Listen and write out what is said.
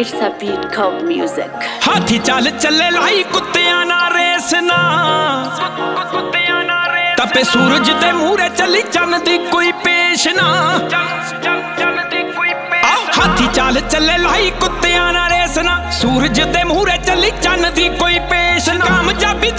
It's a beat called music. हाथी चाल चले लाई कुत्तियां ना रेस ना तपे सूरज दे मूरे चली चन दी कोई पेश ना हाथी चाल चले लाई कुत्तियां ना रेस ना सूरज दे मूरे चली चन दी कोई पेश ना कामयाबी